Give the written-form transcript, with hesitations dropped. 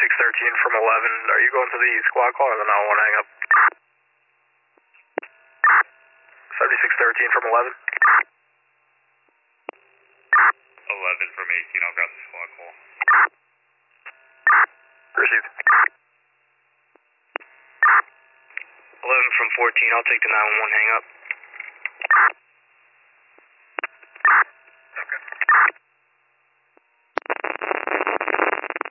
7613 from 11. Are you going to the squad call or the 911 hang up? 7613 from 11. 11 from 18, I've got the squad call. Received. 11 from 14, I'll take the 911 hang up.